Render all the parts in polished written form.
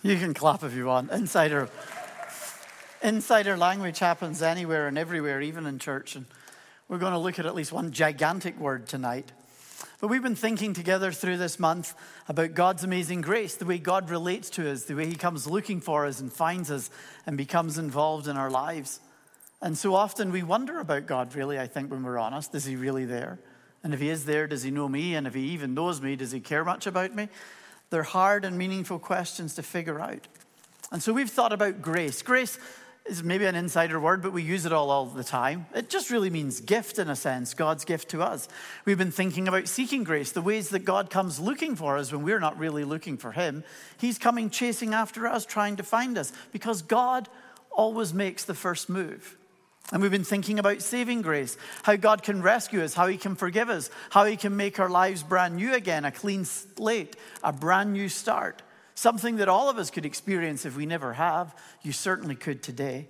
You can clap if you want. Insider language happens anywhere and everywhere, even in church. And we're going to look at least one gigantic word tonight. But we've been thinking together through this month about God's amazing grace, the way God relates to us, the way he comes looking for us and finds us and becomes involved in our lives. And so often we wonder about God, really, I think, when we're honest. Is he really there? And if he is there, does he know me? And if he even knows me, does he care much about me? They're hard and meaningful questions to figure out. And so we've thought about grace. Grace is maybe an insider word, but we use it all the time. It just really means gift in a sense, God's gift to us. We've been thinking about seeking grace, the ways that God comes looking for us when we're not really looking for him. He's coming chasing after us, trying to find us, because God always makes the first move. And we've been thinking about saving grace, how God can rescue us, how he can forgive us, how he can make our lives brand new again, a clean slate, a brand new start. Something that all of us could experience if we never have. You certainly could today.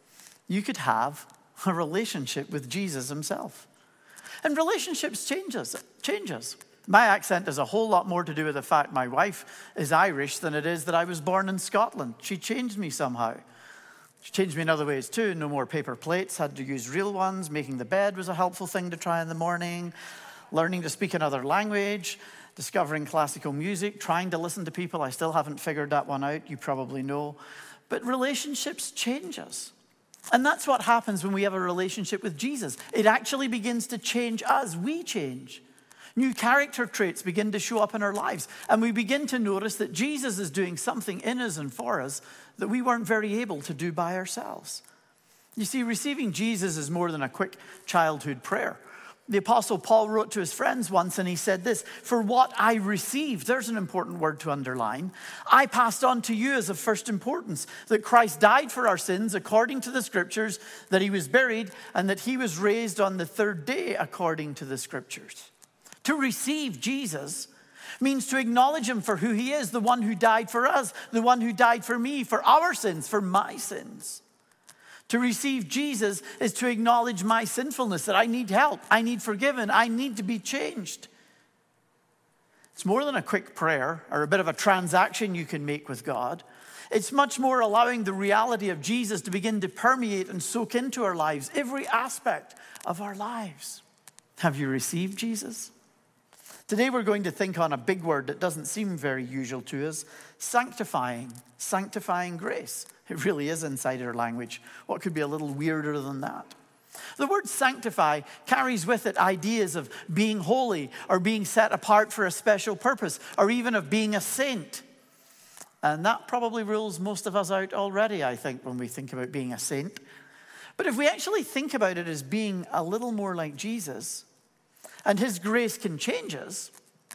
You could have a relationship with Jesus himself. And relationships change us. My accent has a whole lot more to do with the fact my wife is Irish than it is that I was born in Scotland. She changed me somehow. She changed me in other ways too. No more paper plates, had to use real ones. Making the bed was a helpful thing to try in the morning. Learning to speak another language. Discovering classical music. Trying to listen to people. I still haven't figured that one out. You probably know. But relationships change us. And that's what happens when we have a relationship with Jesus. It actually begins to change us. We change. New character traits begin to show up in our lives. And we begin to notice that Jesus is doing something in us and for us that we weren't very able to do by ourselves. You see, receiving Jesus is more than a quick childhood prayer. The Apostle Paul wrote to his friends once and he said this, "For what I received," there's an important word to underline, "I passed on to you as of first importance, that Christ died for our sins according to the scriptures, that he was buried, and that he was raised on the third day according to the scriptures." To receive Jesus means to acknowledge him for who he is, the one who died for us, the one who died for me, for our sins, for my sins. To receive Jesus is to acknowledge my sinfulness, that I need help, I need forgiven, I need to be changed. It's more than a quick prayer or a bit of a transaction you can make with God. It's much more allowing the reality of Jesus to begin to permeate and soak into our lives, every aspect of our lives. Have you received Jesus? Today we're going to think on a big word that doesn't seem very usual to us, sanctifying grace. It really is insider language. What could be a little weirder than that? The word sanctify carries with it ideas of being holy or being set apart for a special purpose or even of being a saint. And that probably rules most of us out already, I think, when we think about being a saint. But if we actually think about it as being a little more like Jesus, and his grace can change us,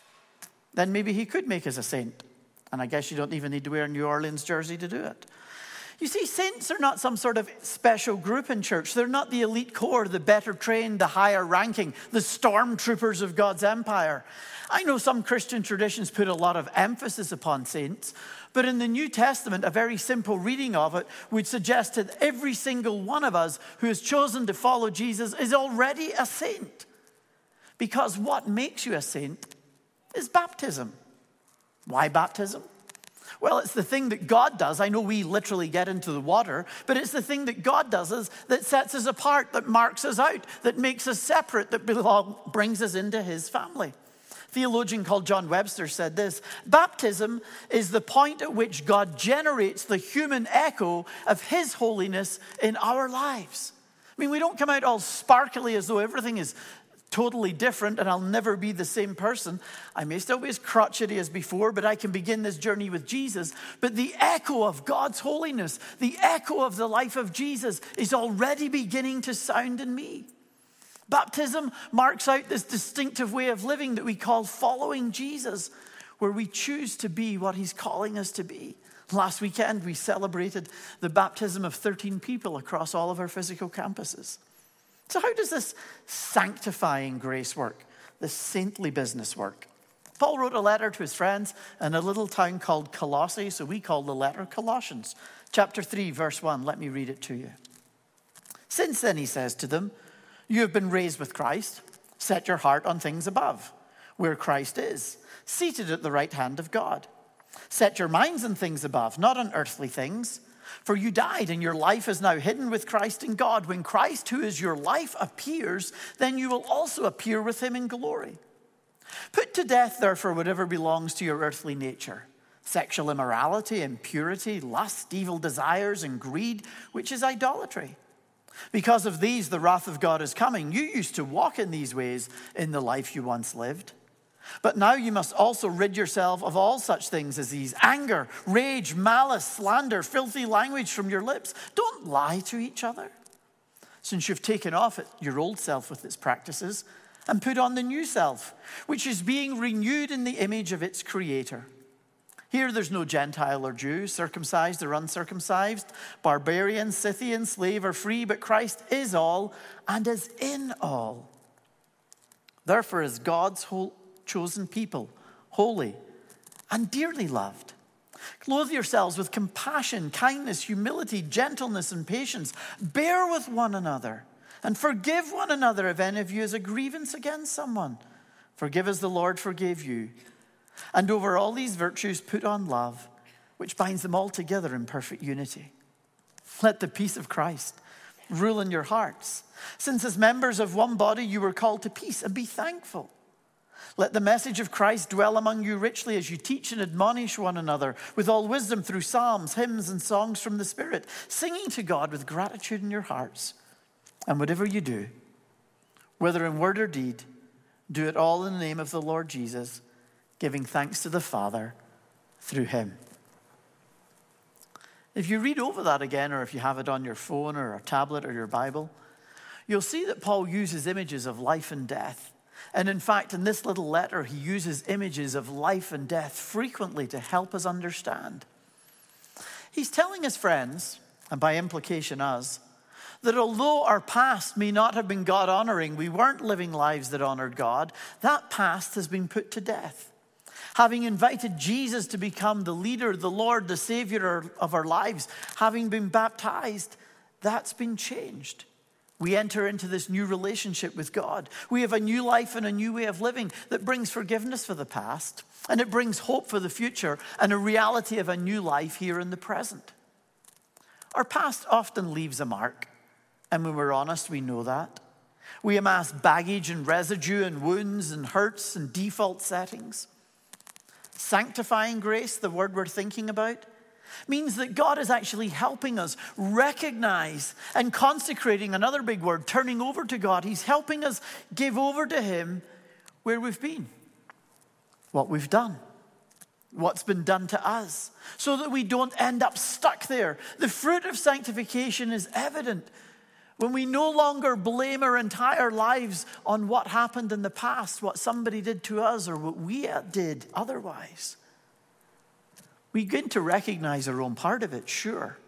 then maybe he could make us a saint. And I guess you don't even need to wear a New Orleans jersey to do it. You see, saints are not some sort of special group in church. They're not the elite corps, the better trained, the higher ranking, the stormtroopers of God's empire. I know some Christian traditions put a lot of emphasis upon saints, but in the New Testament, a very simple reading of it would suggest that every single one of us who has chosen to follow Jesus is already a saint. Because what makes you a saint is baptism. Why baptism? Well, it's the thing that God does. I know we literally get into the water, but it's the thing that God does that sets us apart, that marks us out, that makes us separate, that brings us into his family. A theologian called John Webster said this, "Baptism is the point at which God generates the human echo of his holiness in our lives." I mean, we don't come out all sparkly as though everything is totally different and I'll never be the same person. I may still be as crotchety as before, but I can begin this journey with Jesus. But the echo of God's holiness, the echo of the life of Jesus is already beginning to sound in me. Baptism marks out this distinctive way of living that we call following Jesus, where we choose to be what he's calling us to be. Last weekend, we celebrated the baptism of 13 people across all of our physical campuses. So how does this sanctifying grace work? This saintly business work? Paul wrote a letter to his friends in a little town called Colossae, so we call the letter Colossians. Chapter 3, verse 1, let me read it to you. "Since then," he says to them, "you have been raised with Christ. Set your heart on things above, where Christ is, seated at the right hand of God. Set your minds on things above, not on earthly things. For you died, and your life is now hidden with Christ in God. When Christ, who is your life, appears, then you will also appear with him in glory. Put to death, therefore, whatever belongs to your earthly nature: sexual immorality, impurity, lust, evil desires, and greed, which is idolatry. Because of these, the wrath of God is coming. You used to walk in these ways in the life you once lived. But now you must also rid yourself of all such things as these: anger, rage, malice, slander, filthy language from your lips. Don't lie to each other, since you've taken off your old self with its practices and put on the new self, which is being renewed in the image of its creator. Here there's no Gentile or Jew, circumcised or uncircumcised, barbarian, Scythian, slave or free, but Christ is all and is in all. Therefore, as God's chosen people, holy and dearly loved, clothe yourselves with compassion, kindness, humility, gentleness, and patience. Bear with one another and forgive one another if any of you has a grievance against someone. Forgive as the Lord forgave you. And over all these virtues put on love, which binds them all together in perfect unity. Let the peace of Christ rule in your hearts, since as members of one body you were called to peace, and be thankful. Let the message of Christ dwell among you richly as you teach and admonish one another with all wisdom through psalms, hymns, and songs from the Spirit, singing to God with gratitude in your hearts. And whatever you do, whether in word or deed, do it all in the name of the Lord Jesus, giving thanks to the Father through him. If you read over that again, or if you have it on your phone or a tablet or your Bible, you'll see that Paul uses images of life and death. And in fact, in this little letter, he uses images of life and death frequently to help us understand. He's telling his friends, and by implication us, that although our past may not have been God-honoring, we weren't living lives that honored God, that past has been put to death. Having invited Jesus to become the leader, the Lord, the Savior of our lives, having been baptized, that's been changed. We enter into this new relationship with God. We have a new life and a new way of living that brings forgiveness for the past, and it brings hope for the future and a reality of a new life here in the present. Our past often leaves a mark, and when we're honest, we know that. We amass baggage and residue and wounds and hurts and default settings. Sanctifying grace, the word we're thinking about, means that God is actually helping us recognize and consecrating, another big word, turning over to God. He's helping us give over to him where we've been, what we've done, what's been done to us, so that we don't end up stuck there. The fruit of sanctification is evident when we no longer blame our entire lives on what happened in the past, what somebody did to us or what we did otherwise. We begin to recognize our own part of it, sure.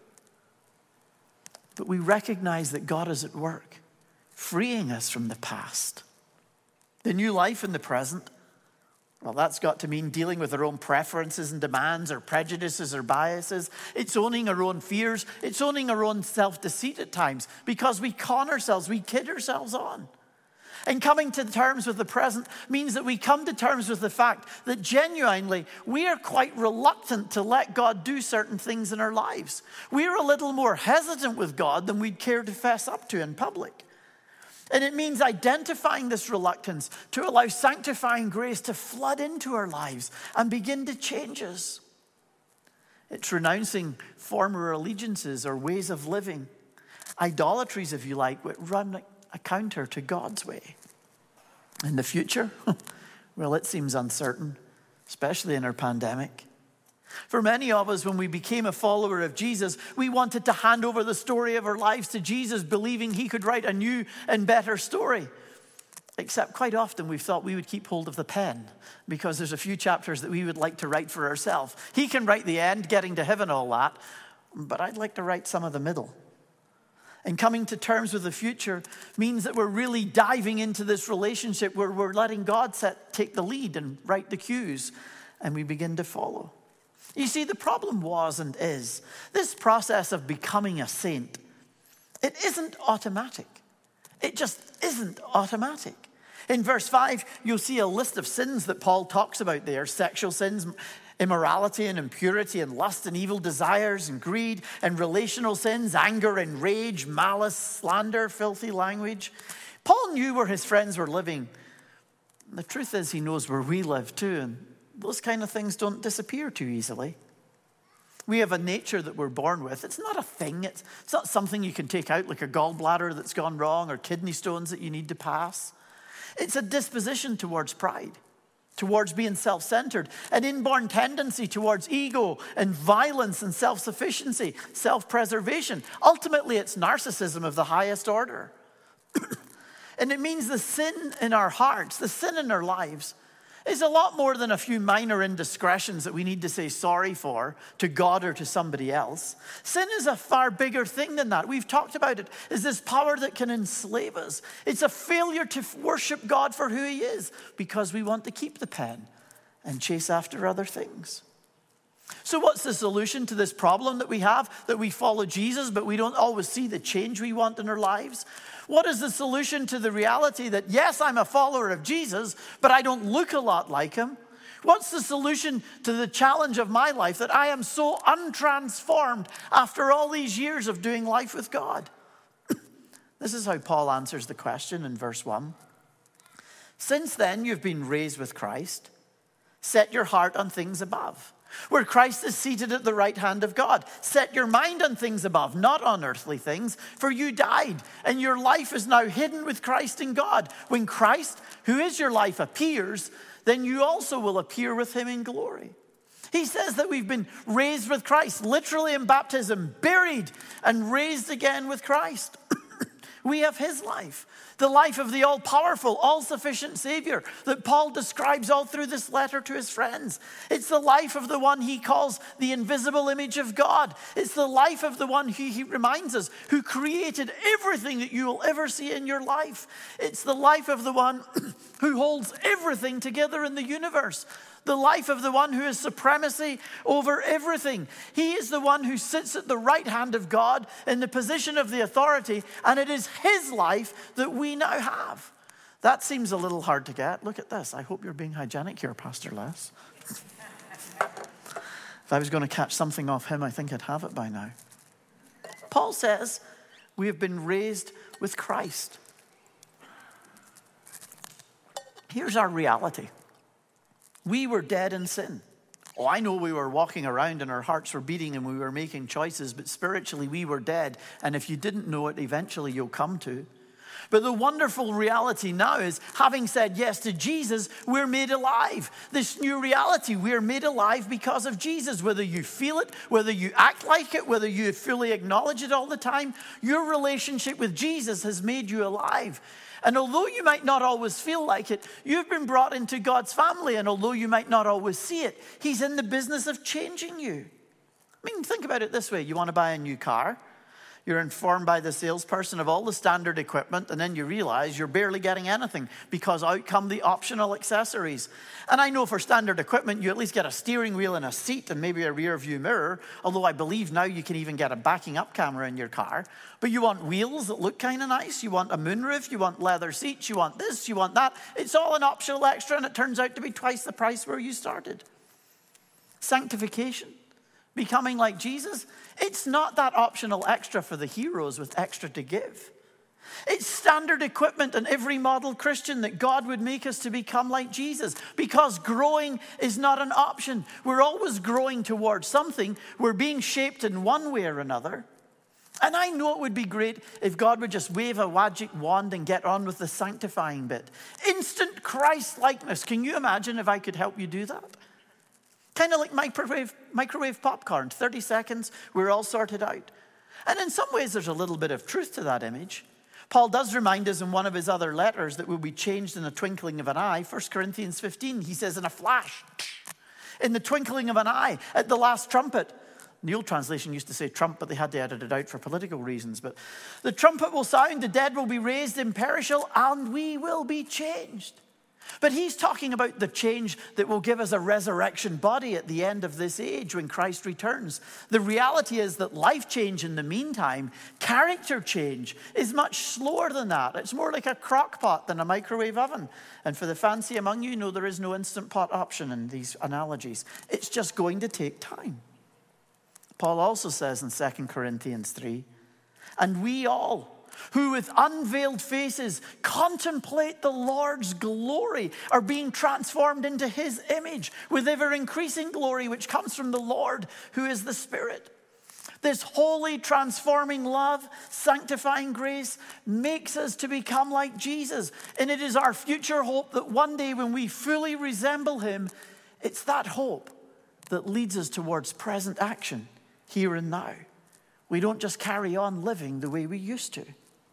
But we recognize that God is at work, freeing us from the past. The new life in the present, well, that's got to mean dealing with our own preferences and demands or prejudices or biases. It's owning our own fears. It's owning our own self-deceit at times because we con ourselves, we kid ourselves on. And coming to terms with the present means that we come to terms with the fact that genuinely we are quite reluctant to let God do certain things in our lives. We're a little more hesitant with God than we'd care to fess up to in public. And it means identifying this reluctance to allow sanctifying grace to flood into our lives and begin to change us. It's renouncing former allegiances or ways of living, idolatries, if you like, that run a counter to God's way. In the future, well, it seems uncertain, especially in our pandemic. For many of us, when we became a follower of Jesus, we wanted to hand over the story of our lives to Jesus, believing he could write a new and better story. Except quite often we've thought we would keep hold of the pen because there's a few chapters that we would like to write for ourselves. He can write the end, getting to heaven, all that, but I'd like to write some of the middle. And coming to terms with the future means that we're really diving into this relationship where we're letting God take the lead and write the cues, and we begin to follow. You see, the problem was and is this process of becoming a saint. It isn't automatic. It just isn't automatic. In verse 5, you'll see a list of sins that Paul talks about there: sexual sins, immorality and impurity and lust and evil desires and greed and relational sins, anger and rage, malice, slander, filthy language. Paul knew where his friends were living. The truth is he knows where we live too, and those kind of things don't disappear too easily. We have a nature that we're born with. It's not a thing. It's not something you can take out like a gallbladder that's gone wrong or kidney stones that you need to pass. It's a disposition towards pride, towards being self-centered, an inborn tendency towards ego and violence and self-sufficiency, self-preservation. Ultimately, it's narcissism of the highest order. And it means the sin in our hearts, the sin in our lives, is a lot more than a few minor indiscretions that we need to say sorry for to God or to somebody else. Sin is a far bigger thing than that. We've talked about it as this power that can enslave us. It's a failure to worship God for who he is because we want to keep the pen and chase after other things. So what's the solution to this problem that we have, that we follow Jesus, but we don't always see the change we want in our lives? What is the solution to the reality that, yes, I'm a follower of Jesus, but I don't look a lot like him? What's the solution to the challenge of my life that I am so untransformed after all these years of doing life with God? This is how Paul answers the question in verse 1. Since then you've been raised with Christ, set your heart on things above, where Christ is seated at the right hand of God. Set your mind on things above, not on earthly things, for you died, and your life is now hidden with Christ in God. When Christ, who is your life, appears, then you also will appear with him in glory. He says that we've been raised with Christ, literally in baptism, buried and raised again with Christ. We have his life, the life of the all-powerful, all-sufficient Savior that Paul describes all through this letter to his friends. It's the life of the one he calls the invisible image of God. It's the life of the one he reminds us who created everything that you will ever see in your life. It's the life of the one who holds everything together in the universe. The life of the one who has supremacy over everything. He is the one who sits at the right hand of God in the position of the authority, and it is his life that we now have. That seems a little hard to get. Look at this. I hope you're being hygienic here, Pastor Les. If I was going to catch something off him, I think I'd have it by now. Paul says we have been raised with Christ. Here's our reality. We were dead in sin. Oh, I know we were walking around and our hearts were beating and we were making choices, but spiritually we were dead. And if you didn't know it, eventually you'll come to. But the wonderful reality now is, having said yes to Jesus, we're made alive. This new reality, we're made alive because of Jesus. Whether you feel it, whether you act like it, whether you fully acknowledge it all the time, your relationship with Jesus has made you alive. And although you might not always feel like it, you've been brought into God's family. And although you might not always see it, he's in the business of changing you. I mean, think about it this way. You want to buy a new car. You're informed by the salesperson of all the standard equipment, and then you realize you're barely getting anything because out come the optional accessories. And I know for standard equipment, you at least get a steering wheel and a seat and maybe a rear view mirror, although I believe now you can even get a backing up camera in your car. But you want wheels that look kind of nice. You want a moonroof. You want leather seats. You want this. You want that. It's all an optional extra, and it turns out to be twice the price where you started. Sanctification. Becoming like Jesus, it's not that optional extra for the heroes with extra to give. It's standard equipment in every model Christian that God would make us to become like Jesus, because growing is not an option. We're always growing towards something. We're being shaped in one way or another. And I know it would be great if God would just wave a magic wand and get on with the sanctifying bit. Instant Christ-likeness. Can you imagine if I could help you do that? Kind of like microwave popcorn, 30 seconds, we're all sorted out. And in some ways, there's a little bit of truth to that image. Paul does remind us in one of his other letters that we'll be changed in the twinkling of an eye. 1 Corinthians 15, he says, in a flash, in the twinkling of an eye, at the last trumpet. The old translation used to say trump, but they had to edit it out for political reasons. But the trumpet will sound, the dead will be raised imperishable, and we will be changed. But he's talking about the change that will give us a resurrection body at the end of this age when Christ returns. The reality is that life change in the meantime, character change, is much slower than that. It's more like a crock pot than a microwave oven. And for the fancy among you, know there is no instant pot option in these analogies. It's just going to take time. Paul also says in 2 Corinthians 3, and we all, who with unveiled faces contemplate the Lord's glory, are being transformed into his image with ever increasing glory, which comes from the Lord, who is the Spirit. This holy, transforming love, sanctifying grace makes us to become like Jesus. And it is our future hope that one day when we fully resemble him, it's that hope that leads us towards present action here and now. We don't just carry on living the way we used to.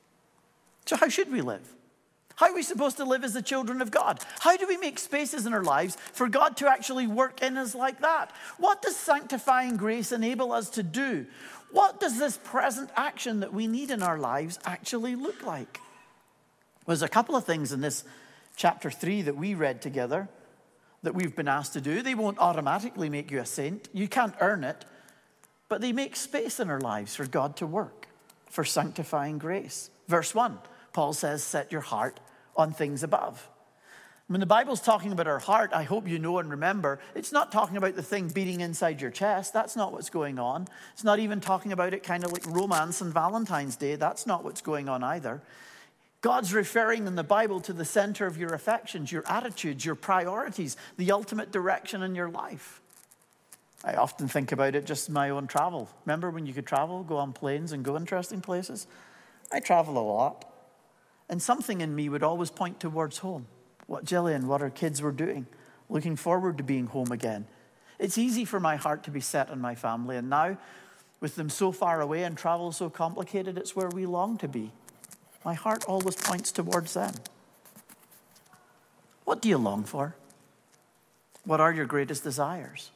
So how should we live? How are we supposed to live as the children of God? How do we make spaces in our lives for God to actually work in us like that? What does sanctifying grace enable us to do? What does this present action that we need in our lives actually look like? Well, there's a couple of things in this chapter 3 that we read together that we've been asked to do. They won't automatically make you a saint. You can't earn it. But they make space in our lives for God to work, for sanctifying grace. Verse 1. Paul says, set your heart on things above. When the Bible's talking about our heart, I hope you know and remember, it's not talking about the thing beating inside your chest. That's not what's going on. It's not even talking about it kind of like romance and Valentine's Day. That's not what's going on either. God's referring in the Bible to the center of your affections, your attitudes, your priorities, the ultimate direction in your life. I often think about it just in my own travel. Remember when you could travel, go on planes and go interesting places? I travel a lot. And something in me would always point towards home. What Jillian, what our kids were doing. Looking forward to being home again. It's easy for my heart to be set on my family. And now, with them so far away and travel so complicated, it's where we long to be. My heart always points towards them. What do you long for? What are your greatest desires?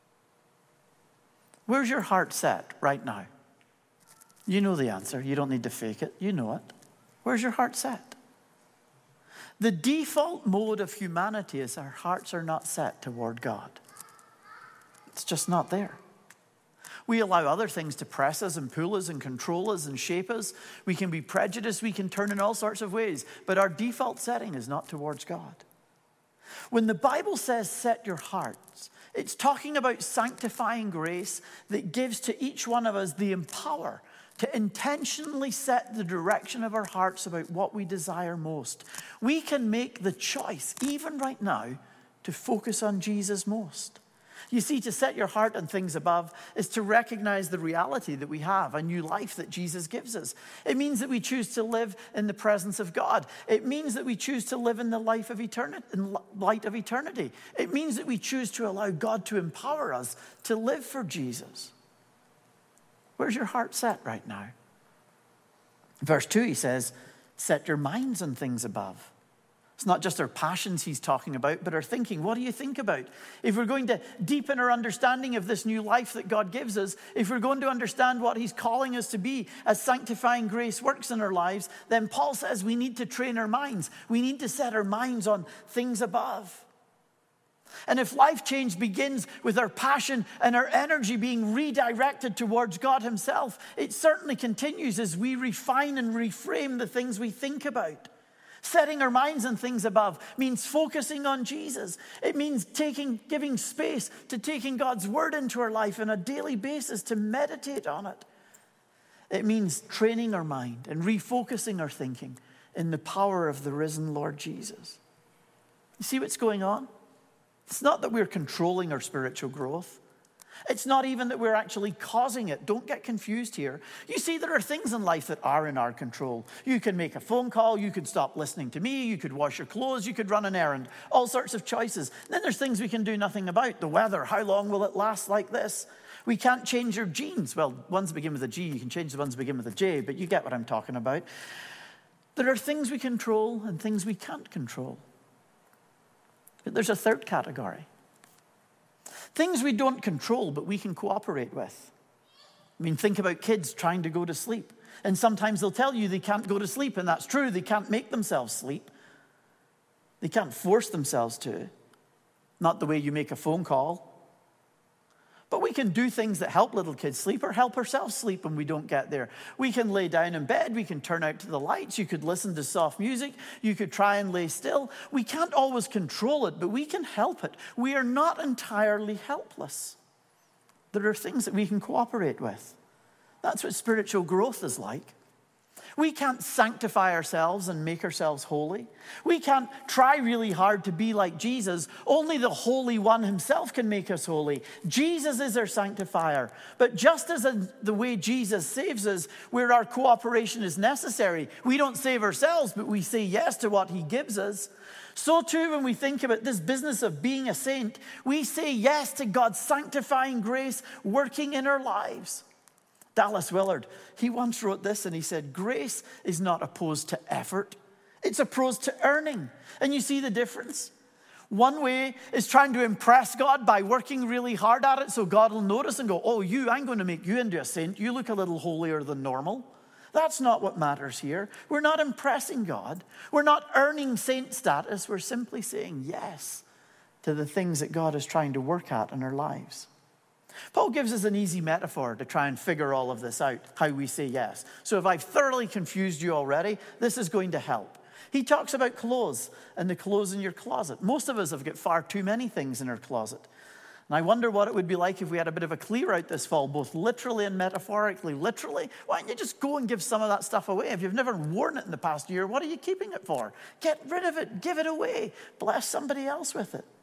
Where's your heart set right now? You know the answer. You don't need to fake it. You know it. Where's your heart set? The default mode of humanity is our hearts are not set toward God. It's just not there. We allow other things to press us and pull us and control us and shape us. We can be prejudiced. We can turn in all sorts of ways. But our default setting is not towards God. When the Bible says set your hearts, it's talking about sanctifying grace that gives to each one of us the empower to intentionally set the direction of our hearts about what we desire most. We can make the choice, even right now, to focus on Jesus most. You see, to set your heart on things above is to recognize the reality that we have, a new life that Jesus gives us. It means that we choose to live in the presence of God. It means that we choose to live in the life of eternity, in light of eternity. It means that we choose to allow God to empower us to live for Jesus. Where's your heart set right now? Verse 2, he says, set your minds on things above. It's not just our passions he's talking about, but our thinking. What do you think about? If we're going to deepen our understanding of this new life that God gives us, if we're going to understand what he's calling us to be as sanctifying grace works in our lives, then Paul says we need to train our minds. We need to set our minds on things above. And if life change begins with our passion and our energy being redirected towards God himself, it certainly continues as we refine and reframe the things we think about. Setting our minds on things above means focusing on Jesus. It means giving space to taking God's word into our life on a daily basis to meditate on it. It means training our mind and refocusing our thinking in the power of the risen Lord Jesus. You see what's going on? It's not that we're controlling our spiritual growth. It's not even that we're actually causing it. Don't get confused here. You see, there are things in life that are in our control. You can make a phone call. You could stop listening to me. You could wash your clothes. You could run an errand. All sorts of choices. And then there's things we can do nothing about. The weather. How long will it last like this? We can't change your genes. Well, ones begin with a G. You can change the ones that begin with a J, but you get what I'm talking about. There are things we control and things we can't control. But there's a third category. Things we don't control, but we can cooperate with. I mean, think about kids trying to go to sleep. And sometimes they'll tell you they can't go to sleep, and that's true. They can't make themselves sleep. They can't force themselves to. Not the way you make a phone call. But we can do things that help little kids sleep or help ourselves sleep when we don't get there. We can lay down in bed. We can turn out to the lights. You could listen to soft music. You could try and lay still. We can't always control it, but we can help it. We are not entirely helpless. There are things that we can cooperate with. That's what spiritual growth is like. We can't sanctify ourselves and make ourselves holy. We can't try really hard to be like Jesus. Only the Holy One himself can make us holy. Jesus is our sanctifier. But just as in the way Jesus saves us, where our cooperation is necessary, we don't save ourselves, but we say yes to what he gives us. So too, when we think about this business of being a saint, we say yes to God's sanctifying grace working in our lives. Dallas Willard, he once wrote this and he said, grace is not opposed to effort. It's opposed to earning. And you see the difference? One way is trying to impress God by working really hard at it so God will notice and go, oh, I'm going to make you into a saint. You look a little holier than normal. That's not what matters here. We're not impressing God. We're not earning saint status. We're simply saying yes to the things that God is trying to work at in our lives. Paul gives us an easy metaphor to try and figure all of this out, how we say yes. So if I've thoroughly confused you already, this is going to help. He talks about clothes and the clothes in your closet. Most of us have got far too many things in our closet. And I wonder what it would be like if we had a bit of a clear out this fall, both literally and metaphorically. Literally, why don't you just go and give some of that stuff away? If you've never worn it in the past year, what are you keeping it for? Get rid of it. Give it away. Bless somebody else with it.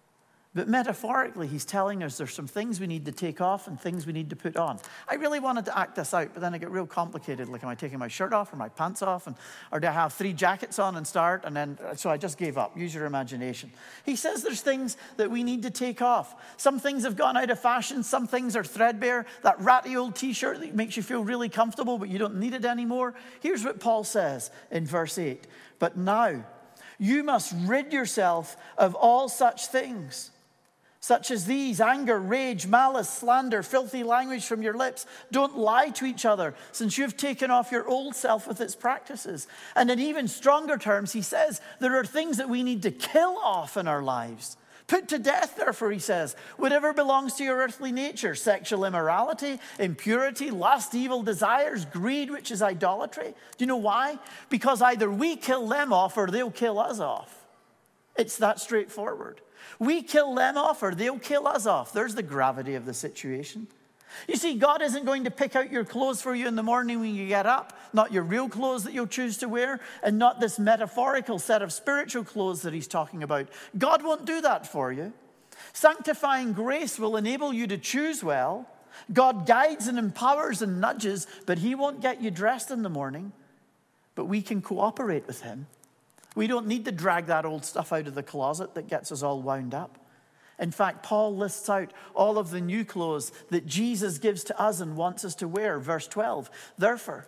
But metaphorically, he's telling us there's some things we need to take off and things we need to put on. I really wanted to act this out, but then it got real complicated. Like, am I taking my shirt off or my pants off? Or do I have 3 jackets on and start? So I just gave up. Use your imagination. He says there's things that we need to take off. Some things have gone out of fashion. Some things are threadbare. That ratty old t-shirt that makes you feel really comfortable, but you don't need it anymore. Here's what Paul says in verse 8. But now you must rid yourself of all such things, such as these: anger, rage, malice, slander, filthy language from your lips. Don't lie to each other, since you've taken off your old self with its practices. And in even stronger terms, he says, there are things that we need to kill off in our lives. Put to death, therefore, he says, whatever belongs to your earthly nature: sexual immorality, impurity, lust, evil desires, greed, which is idolatry. Do you know why? Because either we kill them off or they'll kill us off. It's that straightforward. We kill them off or they'll kill us off. There's the gravity of the situation. You see, God isn't going to pick out your clothes for you in the morning when you get up, not your real clothes that you'll choose to wear, and not this metaphorical set of spiritual clothes that he's talking about. God won't do that for you. Sanctifying grace will enable you to choose well. God guides and empowers and nudges, but he won't get you dressed in the morning. But we can cooperate with him. We don't need to drag that old stuff out of the closet that gets us all wound up. In fact, Paul lists out all of the new clothes that Jesus gives to us and wants us to wear. Verse 12, therefore,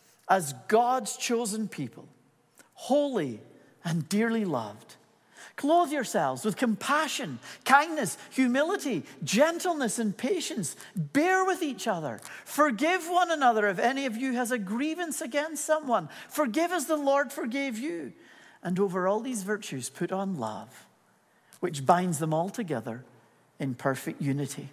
as God's chosen people, holy and dearly loved, clothe yourselves with compassion, kindness, humility, gentleness, and patience. Bear with each other. Forgive one another if any of you has a grievance against someone. Forgive as the Lord forgave you. And over all these virtues, put on love, which binds them all together in perfect unity.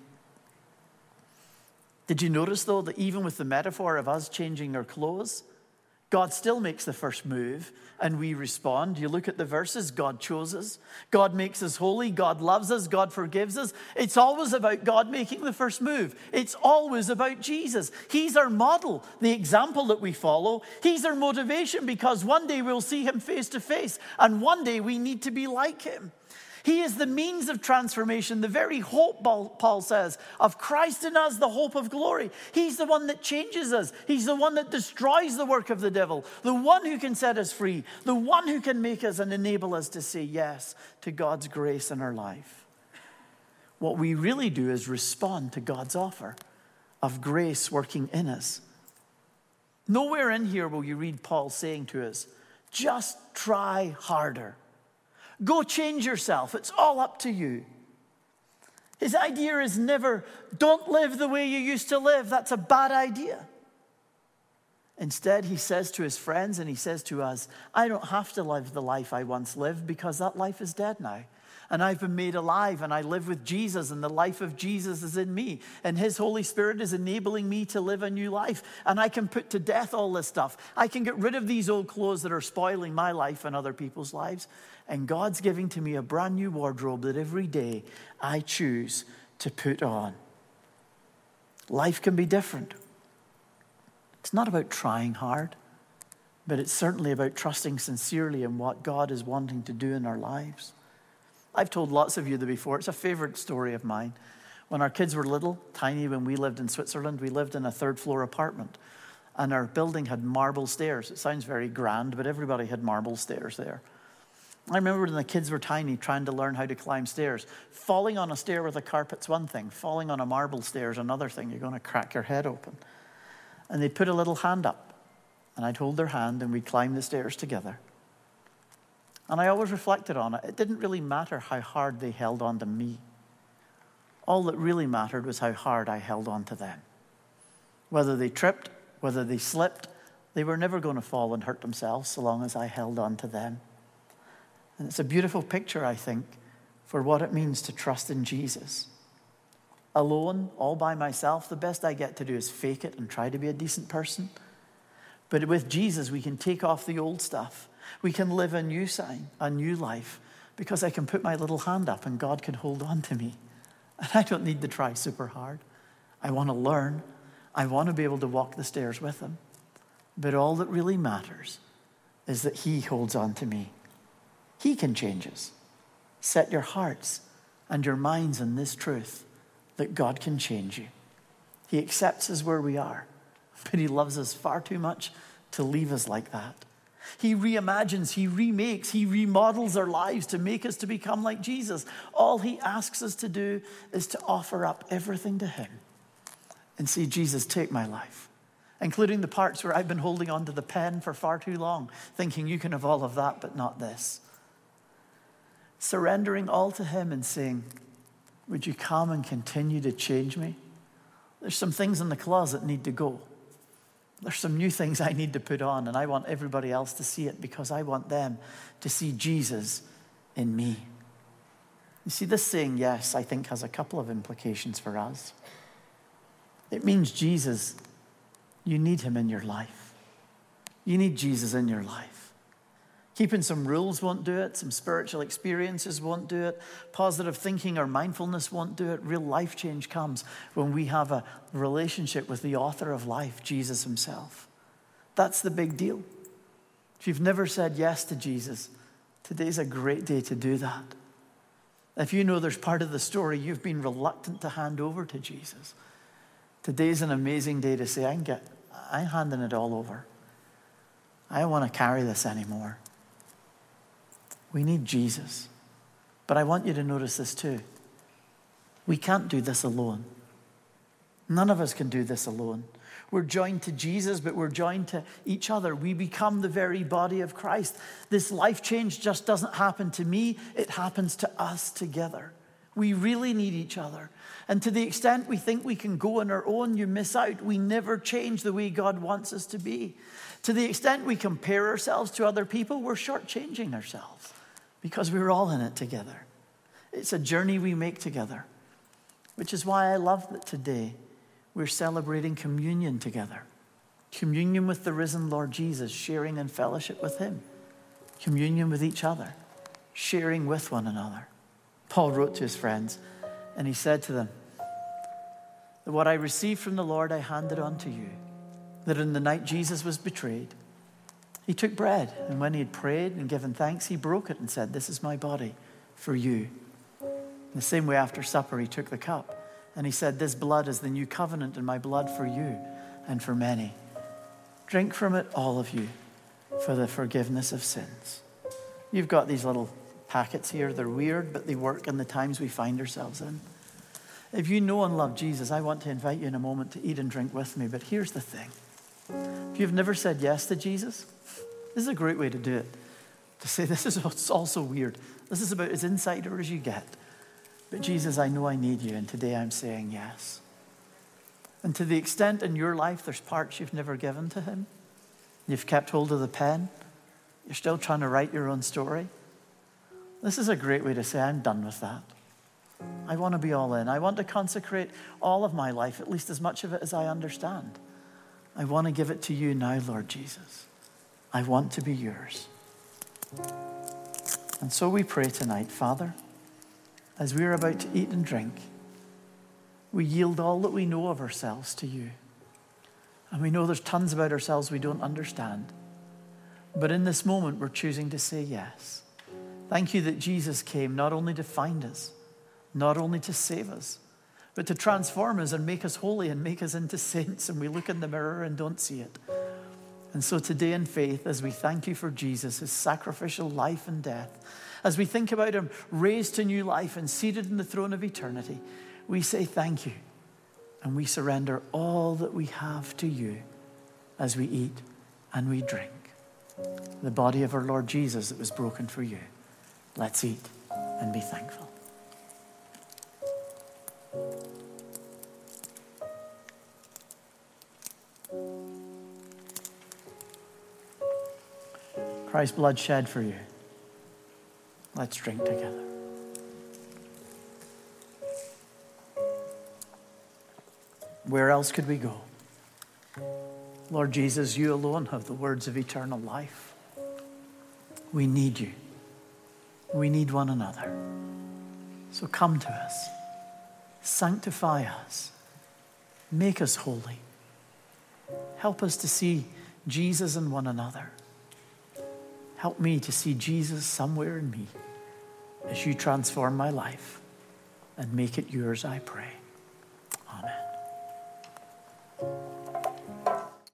Did you notice, though, that even with the metaphor of us changing our clothes, God still makes the first move and we respond? You look at the verses, God chose us. God makes us holy. God loves us. God forgives us. It's always about God making the first move. It's always about Jesus. He's our model, the example that we follow. He's our motivation, because one day we'll see him face to face, and one day we need to be like him. He is the means of transformation, the very hope, Paul says, of Christ in us, the hope of glory. He's the one that changes us. He's the one that destroys the work of the devil, the one who can set us free, the one who can make us and enable us to say yes to God's grace in our life. What we really do is respond to God's offer of grace working in us. Nowhere in here will you read Paul saying to us, just try harder. Go change yourself. It's all up to you. His idea is never, don't live the way you used to live. That's a bad idea. Instead, he says to his friends and he says to us, I don't have to live the life I once lived because that life is dead now. And I've been made alive and I live with Jesus and the life of Jesus is in me. And his Holy Spirit is enabling me to live a new life. And I can put to death all this stuff. I can get rid of these old clothes that are spoiling my life and other people's lives. And God's giving to me a brand new wardrobe that every day I choose to put on. Life can be different. It's not about trying hard, but it's certainly about trusting sincerely in what God is wanting to do in our lives. I've told lots of you that before. It's a favorite story of mine. When our kids were little, tiny, when we lived in Switzerland, we lived in a third-floor apartment, and our building had marble stairs. It sounds very grand, but everybody had marble stairs there. I remember when the kids were tiny trying to learn how to climb stairs. Falling on a stair with a carpet's one thing. Falling on a marble stair is another thing. You're going to crack your head open. And they'd put a little hand up, and I'd hold their hand, and we'd climb the stairs together. And I always reflected on it. It didn't really matter how hard they held on to me. All that really mattered was how hard I held on to them. Whether they tripped, whether they slipped, they were never going to fall and hurt themselves so long as I held on to them. And it's a beautiful picture, I think, for what it means to trust in Jesus. Alone, all by myself, the best I get to do is fake it and try to be a decent person. But with Jesus, we can take off the old stuff. We can live a new life, because I can put my little hand up and God can hold on to me. And I don't need to try super hard. I want to learn. I want to be able to walk the stairs with him. But all that really matters is that he holds on to me. He can change us. Set your hearts and your minds on this truth, that God can change you. He accepts us where we are, but he loves us far too much to leave us like that. He reimagines, he remakes, he remodels our lives to make us to become like Jesus. All he asks us to do is to offer up everything to him and say, Jesus, take my life, including the parts where I've been holding on to the pen for far too long, thinking you can have all of that, but not this. Surrendering all to him and saying, would you come and continue to change me? There's some things in the closet need to go. There's some new things I need to put on, and I want everybody else to see it because I want them to see Jesus in me. You see, this saying yes, I think, has a couple of implications for us. It means Jesus, you need him in your life. You need Jesus in your life. Keeping some rules won't do it. Some spiritual experiences won't do it. Positive thinking or mindfulness won't do it. Real life change comes when we have a relationship with the author of life, Jesus himself. That's the big deal. If you've never said yes to Jesus, today's a great day to do that. If you know there's part of the story you've been reluctant to hand over to Jesus, today's an amazing day to say, I'm handing it all over. I don't want to carry this anymore. We need Jesus. But I want you to notice this too. We can't do this alone. None of us can do this alone. We're joined to Jesus, but we're joined to each other. We become the very body of Christ. This life change just doesn't happen to me. It happens to us together. We really need each other. And to the extent we think we can go on our own, you miss out. We never change the way God wants us to be. To the extent we compare ourselves to other people, we're shortchanging ourselves because we're all in it together. It's a journey we make together, which is why I love that today we're celebrating communion together. Communion with the risen Lord Jesus, sharing in fellowship with him. Communion with each other, sharing with one another. Paul wrote to his friends, and he said to them, that what I received from the Lord I handed on to you, that in the night Jesus was betrayed, he took bread, and when he had prayed and given thanks, he broke it and said, this is my body for you. In the same way, after supper, he took the cup, and he said, this blood is the new covenant in my blood for you and for many. Drink from it, all of you, for the forgiveness of sins. You've got these little packets here. They're weird, but they work in the times we find ourselves in. If you know and love Jesus, I want to invite you in a moment to eat and drink with me. But here's the thing. If you've never said yes to Jesus, this is a great way to do it. To say, this is also weird. This is about as insider as you get. But Jesus, I know I need you, and today I'm saying yes. And to the extent in your life there's parts you've never given to him, You've kept hold of the pen. You're still trying to write your own story. This is a great way to say, I'm done with that. I want to be all in. I want to consecrate all of my life, at least as much of it as I understand. I want to give it to you now, Lord Jesus. I want to be yours. And so we pray tonight, Father, as we are about to eat and drink, we yield all that we know of ourselves to you. And we know there's tons about ourselves we don't understand. But in this moment, we're choosing to say yes. Thank you that Jesus came not only to find us, not only to save us, but to transform us and make us holy and make us into saints. And we look in the mirror and don't see it. And so today in faith, as we thank you for Jesus, his sacrificial life and death, as we think about him raised to new life and seated in the throne of eternity, we say thank you. And we surrender all that we have to you as we eat and we drink the body of our Lord Jesus that was broken for you. Let's eat and be thankful. Christ's blood shed for you. Let's drink together. Where else could we go? Lord Jesus, you alone have the words of eternal life. We need you. We need one another. So come to us. Sanctify us. Make us holy. Help us to see Jesus in one another. Help me to see Jesus somewhere in me as you transform my life and make it yours, I pray. Amen.